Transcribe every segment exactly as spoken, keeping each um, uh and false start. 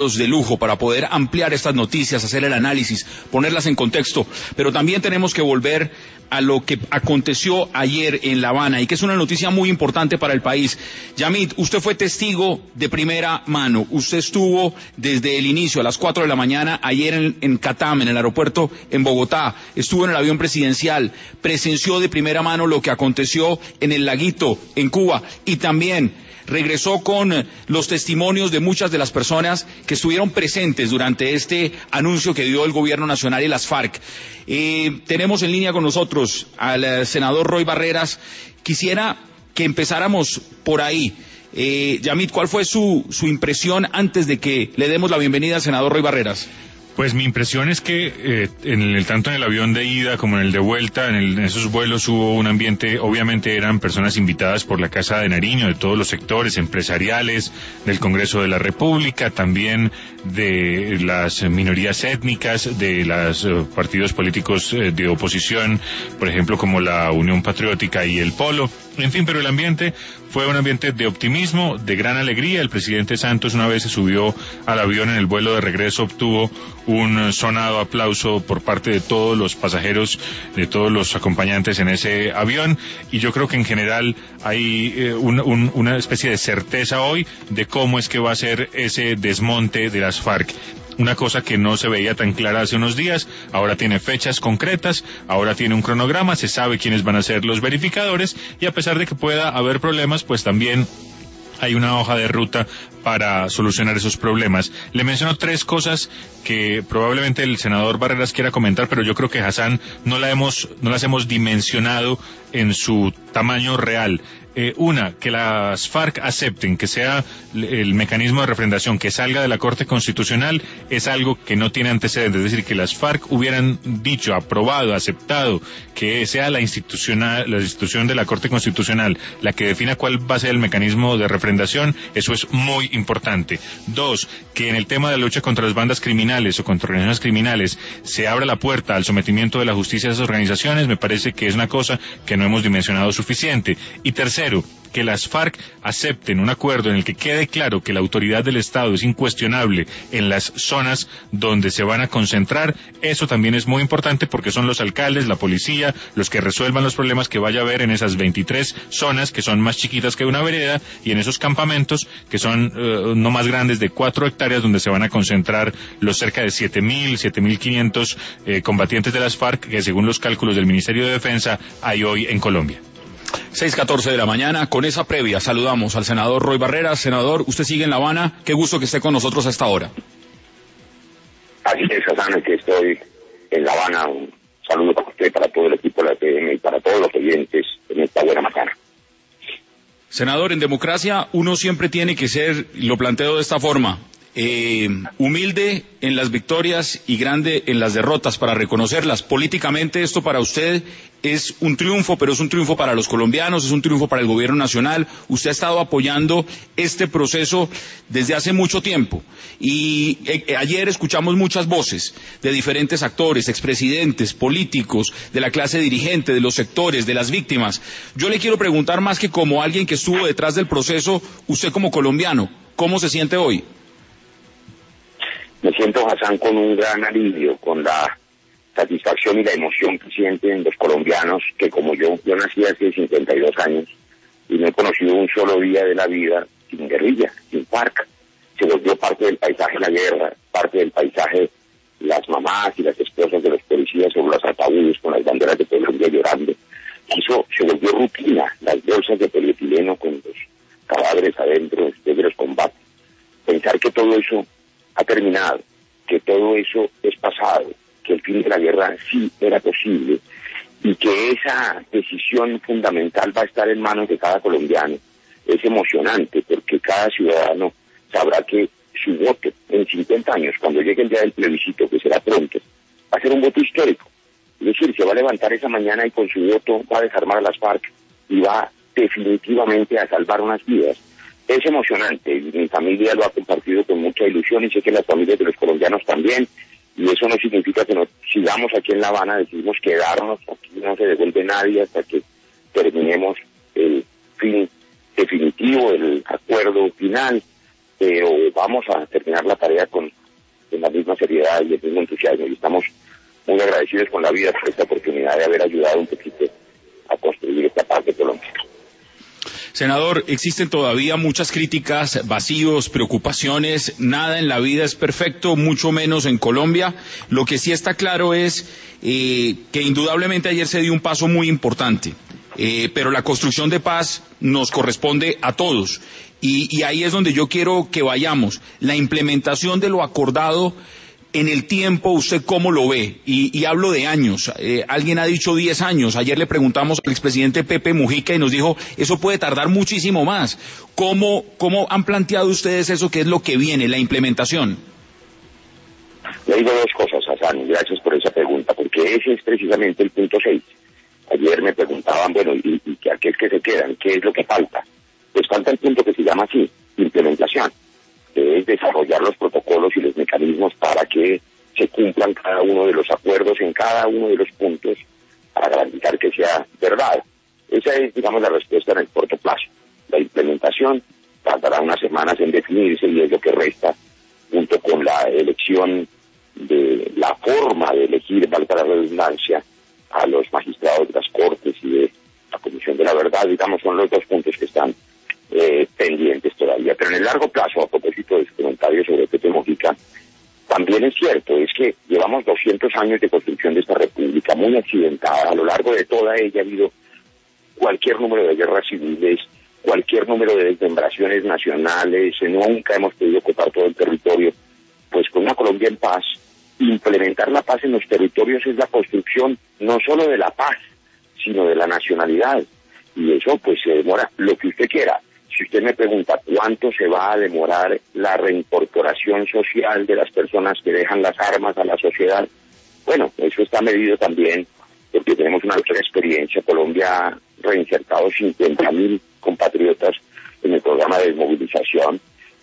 de lujo para poder ampliar estas noticias, hacer el análisis, ponerlas en contexto, pero también tenemos que volver a lo que aconteció ayer en La Habana y que es una noticia muy importante para el país. Yamit, usted fue testigo de primera mano, usted estuvo desde el inicio a las cuatro de la mañana ayer en, en Catam, en el aeropuerto en Bogotá, estuvo en el avión presidencial, presenció de primera mano lo que aconteció en el Laguito, en Cuba, y también regresó con los testimonios de muchas de las personas que estuvieron presentes durante este anuncio que dio el gobierno nacional y las FARC. Eh, tenemos en línea con nosotros al eh, senador Roy Barreras. Quisiera que empezáramos por ahí. Eh, Yamit, ¿cuál fue su, su impresión antes de que le demos la bienvenida al senador Roy Barreras? Pues mi impresión es que eh, en el, tanto en el avión de ida como en el de vuelta, en, el, en esos vuelos hubo un ambiente, obviamente eran personas invitadas por la Casa de Nariño, de todos los sectores empresariales, del Congreso de la República, también de las minorías étnicas, de los uh, partidos políticos uh, de oposición, por ejemplo como la Unión Patriótica y el Polo. En fin, pero el ambiente fue un ambiente de optimismo, de gran alegría. El presidente Santos, una vez se subió al avión en el vuelo de regreso, obtuvo un sonado aplauso por parte de todos los pasajeros, de todos los acompañantes en ese avión, y yo creo que en general hay eh, un, un, una especie de certeza hoy de cómo es que va a ser ese desmonte de las FARC. Una cosa que no se veía tan clara hace unos días, ahora tiene fechas concretas, ahora tiene un cronograma, se sabe quiénes van a ser los verificadores, y a pesar de que pueda haber problemas, pues también hay una hoja de ruta para solucionar esos problemas. Le menciono tres cosas que probablemente el senador Barreras quiera comentar, pero yo creo que Hassan no la hemos, no las hemos dimensionado en su tamaño real. Eh, una, que las FARC acepten que sea el mecanismo de refrendación que salga de la Corte Constitucional es algo que no tiene antecedentes, es decir, que las FARC hubieran dicho, aprobado, aceptado que sea la institucional, la institución de la Corte Constitucional la que defina cuál va a ser el mecanismo de refrendación, eso es muy importante. Dos, que en el tema de la lucha contra las bandas criminales o contra organizaciones criminales se abra la puerta al sometimiento de la justicia a esas organizaciones, me parece que es una cosa que no hemos dimensionado suficiente. Y tercero, que las FARC acepten un acuerdo en el que quede claro que la autoridad del Estado es incuestionable en las zonas donde se van a concentrar. Eso también es muy importante porque son los alcaldes, la policía, los que resuelvan los problemas que vaya a haber en esas veintitrés zonas que son más chiquitas que una vereda y en esos campamentos que son uh, no más grandes de cuatro hectáreas donde se van a concentrar los cerca de siete mil, siete mil quinientos eh, combatientes de las FARC que según los cálculos del Ministerio de Defensa hay hoy en Colombia. seis catorce de la mañana, con esa previa saludamos al senador Roy Barreras. Senador, usted sigue en La Habana, qué gusto que esté con nosotros a esta hora. Así es, Hassan, que estoy en La Habana. Un saludo para usted, para todo el equipo de la T M y para todos los oyentes en esta buena mañana. Senador, en democracia uno siempre tiene que ser, lo planteo de esta forma, eh, humilde en las victorias y grande en las derrotas para reconocerlas. Políticamente esto para usted es un triunfo, pero es un triunfo para los colombianos, es un triunfo para el gobierno nacional. Usted ha estado apoyando este proceso desde hace mucho tiempo y eh, ayer escuchamos muchas voces de diferentes actores, expresidentes, políticos, de la clase dirigente, de los sectores, de las víctimas. Yo le quiero preguntar más que como alguien que estuvo detrás del proceso, usted como colombiano, ¿cómo se siente hoy? Me siento, Hassan, con un gran alivio, con la satisfacción y la emoción que sienten los colombianos, que como yo, yo nací hace cincuenta y dos años y no he conocido un solo día de la vida sin guerrilla, sin FARC. Se volvió parte del paisaje la guerra, parte del paisaje las mamás y las esposas de los policías sobre los ataúdes con las banderas de Colombia llorando. Eso se volvió rutina, las bolsas de polietileno con los cadáveres adentro después de los combates. Pensar que todo eso ha terminado, que todo eso es pasado, que el fin de la guerra sí era posible y que esa decisión fundamental va a estar en manos de cada colombiano. Es emocionante porque cada ciudadano sabrá que su voto en cincuenta años, cuando llegue el día del plebiscito, que será pronto, va a ser un voto histórico. Es decir, se va a levantar esa mañana y con su voto va a desarmar a las FARC y va definitivamente a salvar unas vidas. Es emocionante, mi familia lo ha compartido con mucha ilusión y sé que las familias de los colombianos también, y eso no significa que nos sigamos aquí en La Habana, decidimos quedarnos, aquí no se devuelve nadie hasta que terminemos el fin definitivo, el acuerdo final, pero vamos a terminar la tarea con, con la misma seriedad y el mismo entusiasmo, y estamos muy agradecidos con la vida por esta oportunidad de haber ayudado un poquito a construir esta paz de Colombia. Senador, existen todavía muchas críticas, vacíos, preocupaciones, nada en la vida es perfecto, mucho menos en Colombia. Lo que sí está claro es eh, que indudablemente ayer se dio un paso muy importante, eh, pero la construcción de paz nos corresponde a todos. Y, y ahí es donde yo quiero que vayamos. La implementación de lo acordado en el tiempo, ¿usted cómo lo ve? Y, y hablo de años. Eh, alguien ha dicho diez años. Ayer le preguntamos al expresidente Pepe Mujica y nos dijo, eso puede tardar muchísimo más. ¿Cómo, cómo han planteado ustedes eso? ¿Qué es lo que viene, la implementación? Le digo dos cosas, Hassan, gracias por esa pregunta, porque ese es precisamente el punto seis. Ayer me preguntaban, bueno, ¿y, y a qué es que se quedan? ¿Qué es lo que falta? Pues falta el punto que se llama así, implementación. Que es desarrollar los protocolos y los mecanismos para que se cumplan cada uno de los acuerdos en cada uno de los puntos para garantizar que sea verdad. Esa es, digamos, la respuesta en el corto plazo. La implementación tardará unas semanas en definirse y es lo que resta, junto con la elección de la forma de elegir, valga la redundancia, a los magistrados de las Cortes y de la Comisión de la Verdad, digamos, son los dos puntos que están Eh, pendientes todavía. Pero en el largo plazo, a propósito de su comentario sobre Pepe Mujica, también es cierto, es que llevamos doscientos años de construcción de esta república, muy accidentada. A lo largo de toda ella ha habido cualquier número de guerras civiles, cualquier número de desmembraciones nacionales, nunca hemos podido ocupar todo el territorio. Pues con una Colombia en paz, implementar la paz en los territorios es la construcción no solo de la paz, sino de la nacionalidad. Y eso pues se demora lo que usted quiera. Si usted me pregunta cuánto se va a demorar la reincorporación social de las personas que dejan las armas a la sociedad, bueno, eso está medido también porque tenemos una gran experiencia. Colombia ha reinsertado cincuenta mil compatriotas en el programa de desmovilización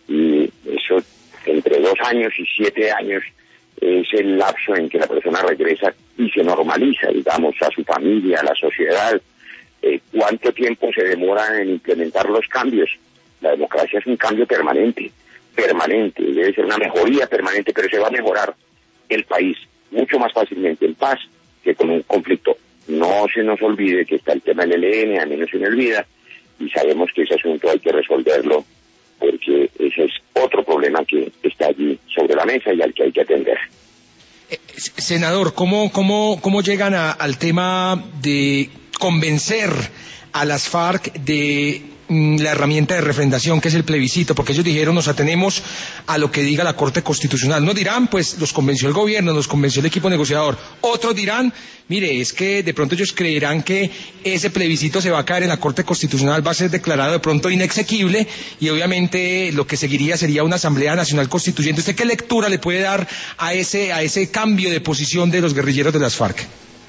y eso entre dos años y siete años es el lapso en que la persona regresa y se normaliza, digamos, a su familia, a la sociedad. Eh, ¿Cuánto tiempo se demora en implementar los cambios? La democracia es un cambio permanente, permanente, debe ser una mejoría permanente, pero se va a mejorar el país mucho más fácilmente en paz que con un conflicto. No se nos olvide que está el tema del E L N, a mí no se me olvida, y sabemos que ese asunto hay que resolverlo, porque ese es otro problema que está allí sobre la mesa y al que hay que atender. Eh, senador, ¿cómo, cómo, cómo llegan a, al tema de convencer a las FARC de mm, la herramienta de refrendación que es el plebiscito? Porque ellos dijeron, nos atenemos a lo que diga la Corte Constitucional. Nos dirán, pues los convenció el gobierno, nos convenció el equipo negociador. Otros dirán, mire, es que de pronto ellos creerán que ese plebiscito se va a caer en la Corte Constitucional, va a ser declarado de pronto inexequible y obviamente lo que seguiría sería una Asamblea Nacional Constituyente. ¿Usted qué lectura le puede dar a ese, a ese cambio de posición de los guerrilleros de las FARC?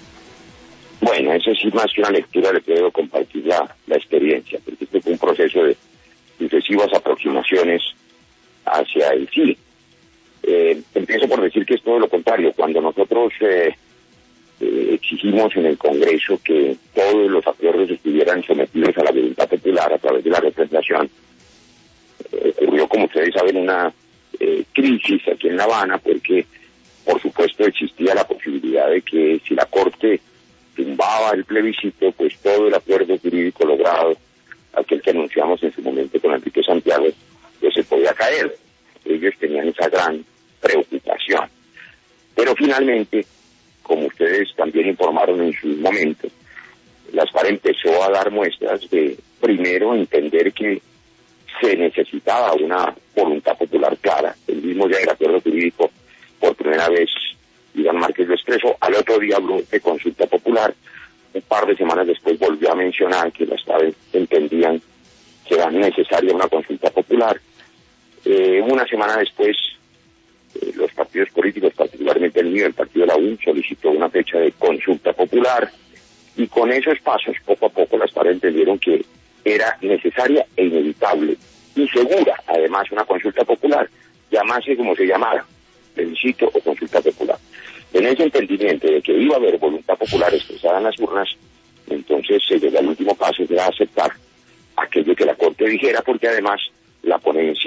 Bueno, eso sí, más que una lectura, le puedo compartir la, la experiencia, porque este fue un proceso de sucesivas aproximaciones hacia el sí. Eh, empiezo por decir que es todo lo contrario. Cuando nosotros eh, eh, exigimos en el Congreso que todos los acuerdos estuvieran sometidos a la voluntad popular a través de la representación, eh, ocurrió, como ustedes saben, una eh, crisis aquí en La Habana, porque, por supuesto, existía la posibilidad de que si la Corte tumbaba el plebiscito, pues todo el acuerdo jurídico logrado, aquel que anunciamos en su momento con Enrique Santiago, pues se podía caer. Ellos tenían esa gran preocupación. Pero finalmente, como ustedes también informaron en su momento, las FARC empezó a dar muestras de, primero, entender que se necesitaba una voluntad popular clara. El mismo día del acuerdo jurídico, por primera vez, Iván Márquez lo expresó. Al otro día habló de consulta popular. Un par de semanas después volvió a mencionar que las FARC entendían que era necesaria una consulta popular. Eh, una semana después, eh, los partidos políticos, particularmente el mío, el partido de la U N, solicitó una fecha de consulta popular. Y con esos pasos, poco a poco, las FARC entendieron que era necesaria e inevitable y segura, además, una consulta popular, llamase como se llamara, plebiscito o consulta popular. En ese entendimiento de que iba a haber voluntad popular expresada en las urnas, entonces se llegó al último paso de aceptar aquello que la Corte dijera, porque además la ponencia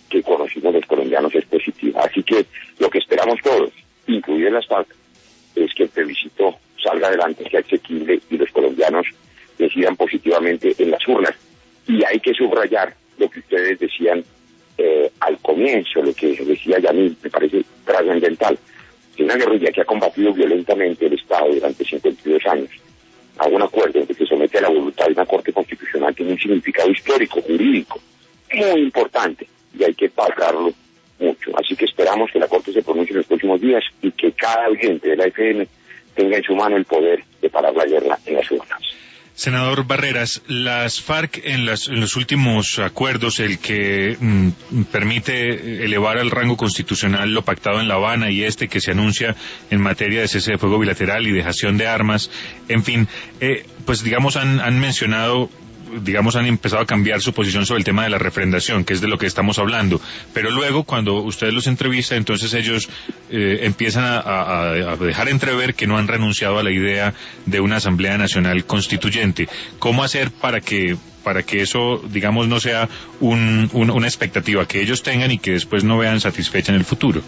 que conocimos los colombianos es positiva. Así que lo que esperamos todos, incluidas las FARC, es que el plebiscito salga adelante, sea asequible y los colombianos decidan positivamente en las urnas. Y hay que subrayar lo que ustedes decían eh, al comienzo, lo que decía Yamil, me parece trascendental. Que una guerrilla que ha combatido violentamente el Estado durante cincuenta y dos años, a un acuerdo en que se somete a la voluntad de una Corte Constitucional, tiene un significado histórico, jurídico, muy importante, y hay que valorarlo mucho. Así que esperamos que la Corte se pronuncie en los próximos días y que cada oyente de la F M tenga en su mano el poder de parar la guerra en las urnas. Senador Barreras, las FARC en, las, en los últimos acuerdos, el que mm, permite elevar al rango constitucional lo pactado en La Habana y este que se anuncia en materia de cese de fuego bilateral y dejación de armas, en fin, eh, pues digamos han, han mencionado, digamos han empezado a cambiar su posición sobre el tema de la refrendación, que es de lo que estamos hablando, pero luego cuando usted los entrevista, entonces ellos eh, empiezan a, a, a dejar entrever que no han renunciado a la idea de una Asamblea Nacional Constituyente. ¿Cómo hacer para que para que eso, digamos, no sea un, un, una expectativa que ellos tengan y que después no vean satisfecha en el futuro?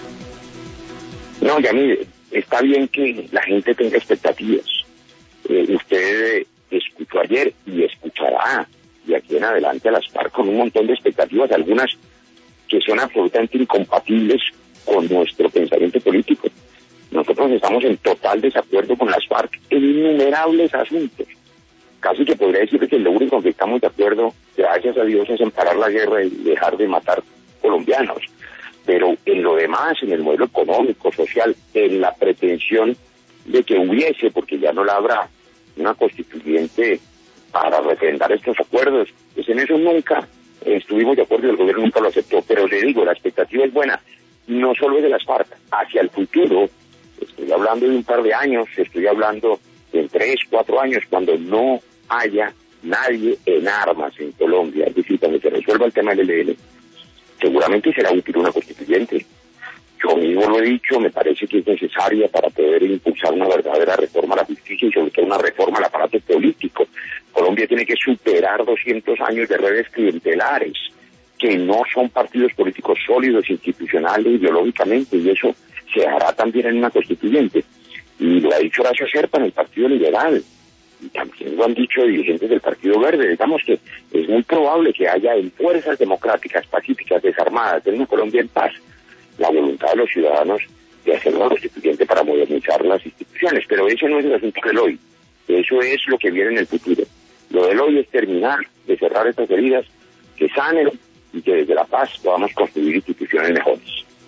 No, ya mire, está bien que la gente tenga expectativas. Eh, usted escuchó ayer y escuchará de aquí en adelante a las FARC con un montón de expectativas, algunas que son absolutamente incompatibles con nuestro pensamiento político. Nosotros estamos en total desacuerdo con las FARC en innumerables asuntos. Casi que podría decir que lo único que estamos de acuerdo, gracias a Dios, es en parar la guerra y dejar de matar colombianos. Pero en lo demás, en el modelo económico, social, en la pretensión de que hubiese, porque ya no la habrá, una constituyente para refrendar estos acuerdos, pues en eso nunca estuvimos de acuerdo y el gobierno nunca lo aceptó. Pero le digo, la expectativa es buena, no solo es de las FARC, hacia el futuro, estoy hablando de un par de años, estoy hablando de tres, cuatro años, cuando no haya nadie en armas en Colombia, es decir, cuando se resuelva el tema del E L N, seguramente será útil una constituyente. Yo mismo lo he dicho, me parece que es necesaria para poder impulsar una verdadera reforma a la justicia y sobre todo una reforma al aparato político. Colombia tiene que superar doscientos años de redes clientelares, que no son partidos políticos sólidos, institucionales, ideológicamente, y eso se hará también en una constituyente. Y lo ha dicho Horacio Serpa en el Partido Liberal, y también lo han dicho dirigentes del Partido Verde. Digamos que es muy probable que haya en fuerzas democráticas, pacíficas, desarmadas, en una Colombia en paz, la voluntad de los ciudadanos de hacer una constituyente para modernizar las instituciones. Pero ese no es el asunto del hoy, eso es lo que viene en el futuro. Lo del hoy es terminar de cerrar estas heridas, que sanen y que desde la paz podamos construir instituciones mejores.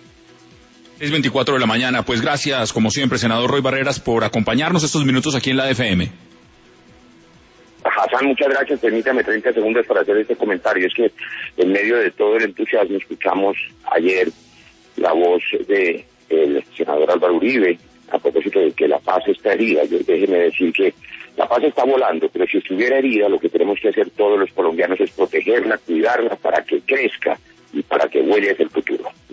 Es veinticuatro de la mañana, pues gracias como siempre, senador Roy Barreras, por acompañarnos estos minutos aquí en la F M. Hassan, muchas gracias. Permítame treinta segundos para hacer este comentario. Es que en medio de todo el entusiasmo escuchamos ayer la voz de el senador Álvaro Uribe a propósito de que la paz está herida. Yo déjeme decir que la paz está volando, pero si estuviera herida, lo que tenemos que hacer todos los colombianos es protegerla, cuidarla para que crezca y para que vuele hacia el futuro.